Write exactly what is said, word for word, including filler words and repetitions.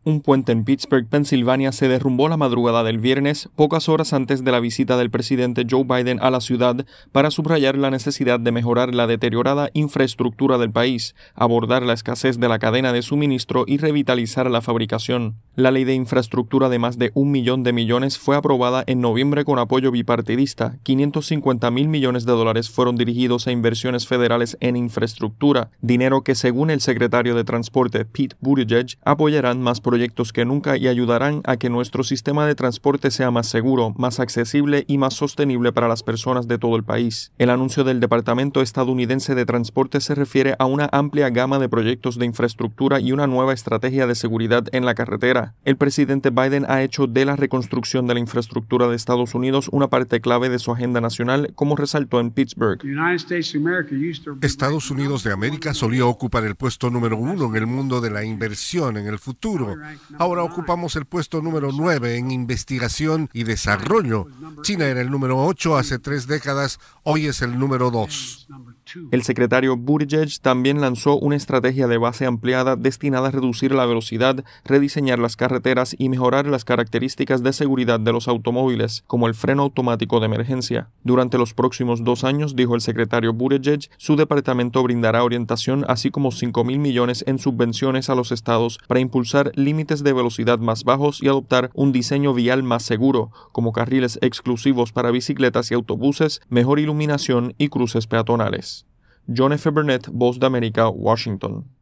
Un puente en Pittsburgh, Pensilvania, se derrumbó la madrugada del viernes, pocas horas antes de la visita del presidente Joe Biden a la ciudad, para subrayar la necesidad de mejorar la deteriorada infraestructura del país, abordar la escasez de la cadena de suministro y revitalizar la fabricación. La ley de infraestructura de más de un millón de millones fue aprobada en noviembre con apoyo bipartidista. quinientos cincuenta mil millones de dólares fueron dirigidos a inversiones federales en infraestructura, dinero que, según el secretario de Transporte Pete Buttigieg, apoyarán más proyectos proyectos que nunca y ayudarán a que nuestro sistema de transporte sea más seguro, más accesible y más sostenible para las personas de todo el país. El anuncio del Departamento Estadounidense de Transporte se refiere a una amplia gama de proyectos de infraestructura y una nueva estrategia de seguridad en la carretera. El presidente Biden ha hecho de la reconstrucción de la infraestructura de Estados Unidos una parte clave de su agenda nacional, como resaltó en Pittsburgh. Estados Unidos de América solía ocupar el puesto número uno en el mundo de la inversión en el futuro. Ahora ocupamos el puesto número nueve en investigación y desarrollo. China era el número ocho hace tres décadas, hoy es el número dos. El secretario Buttigieg también lanzó una estrategia de base ampliada destinada a reducir la velocidad, rediseñar las carreteras y mejorar las características de seguridad de los automóviles, como el freno automático de emergencia. Durante los próximos dos años, dijo el secretario Buttigieg, su departamento brindará orientación así como cinco mil millones en subvenciones a los estados para impulsar límites de velocidad más bajos y adoptar un diseño vial más seguro, como carriles exclusivos para bicicletas y autobuses, mejor iluminación y cruces peatonales. John F. Burnett, Voz de América, Washington.